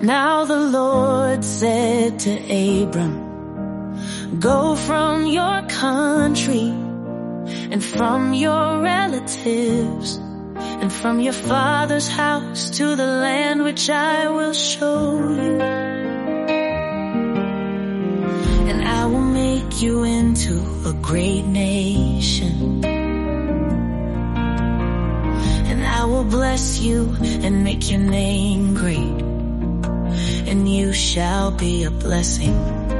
Now the Lord said to Abram, go from your country and from your relatives and from your father's house to the land which I will show you. And I will make you into a great nation. And I will bless you and make your name great. And you shall be a blessing.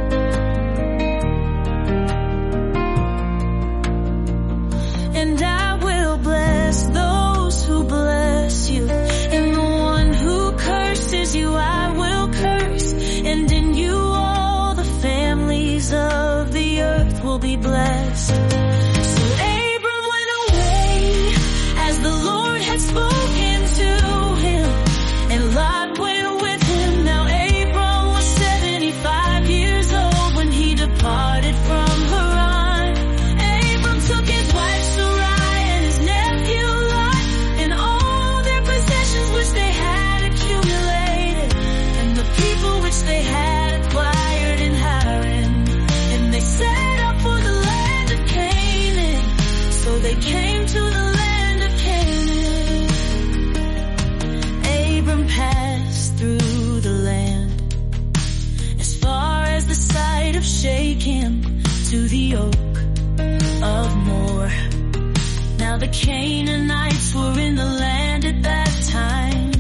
And I will bless those who bless you, and the one who curses you I will curse, and in you all the families of the earth will be blessed. So Abram went away as the Lord had spoken to him, and Lot went with him. Now Abram was 75 years old when he departed from Haran. Abram took his wife Sarai and his nephew Lot and all their possessions which they had accumulated, and the people which they had acquired in Haran, and they set out for the land of Canaan. So they came to the land of Canaan. Abram passed through the land as far as the site of Shechem to the oak of Moreh. Now the Canaanites were in the land at that time.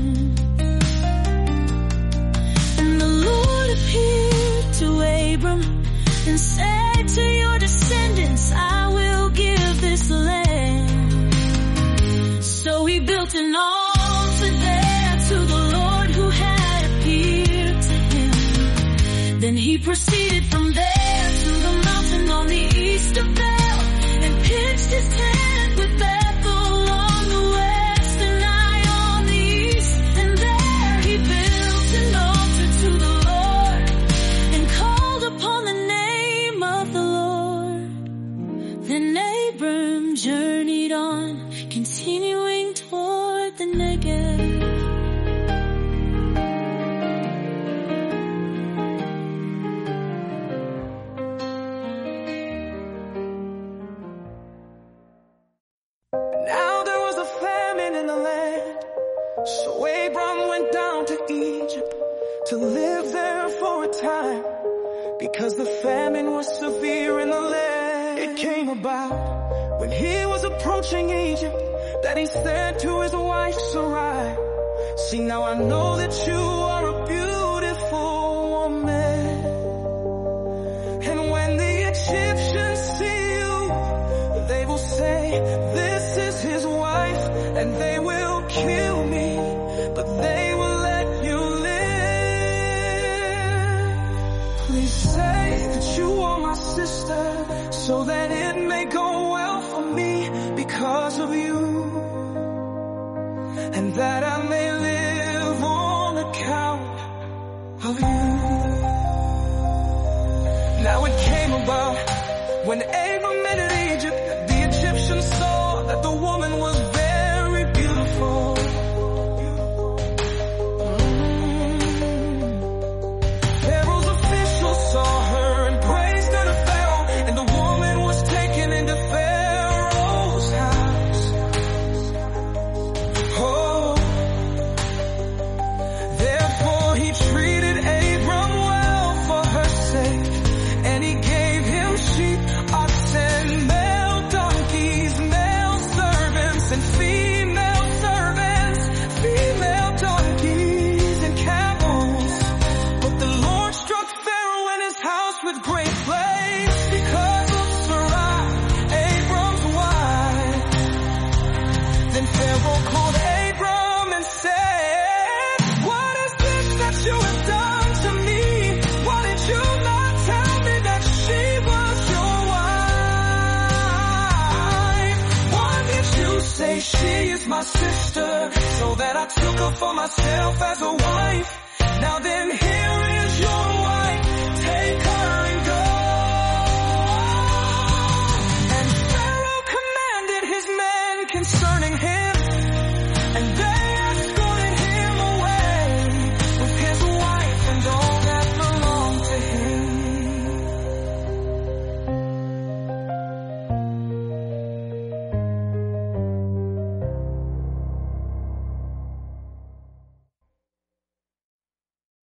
And the Lord appeared to Abram and said, to your descendants I will give this land. So he built an altar there to the Lord who had appeared to him. Then he proceeded from there to the mountain on the east of Bel, and pitched his tent with Bethel on the west and Ai on the east. And there he built an altar to the Lord and called upon the name of the Lord. Then Abram journeyed on, continuing toward the Negev. Now there was a famine in the land, so Abram went down to Egypt to live there for a time, because the famine was severe in the land. It came about when he was approaching Egypt that he said to his wife Sarai, see, now I know that you are a beautiful woman, and when the Egyptians see you, they will say, this is his wife, and they will kill me, but they will let you live. Please say that you are my sister, so that it may go well for me because of you, and that I may live on account of you. Now it came about when Abram entered Egypt, the Egyptians saw that the woman was very beautiful. Pharaoh's officials saw her and praised her to Pharaoh, and the woman was taken into Pharaoh's house. Oh, therefore he treated Abram well for her sake, and he gave him sheep, oxen, male donkeys, male servants, and female servants, female donkeys, and camels. But the Lord struck Pharaoh and his house with great plagues because of Sarai, Abram's wife. Then Pharaoh called Abram and said, what is this that you have done to me? Why did you not tell me that she was your wife? Why did you say she is my sister, so that I took her for myself as a wife? Now then, here is your wife.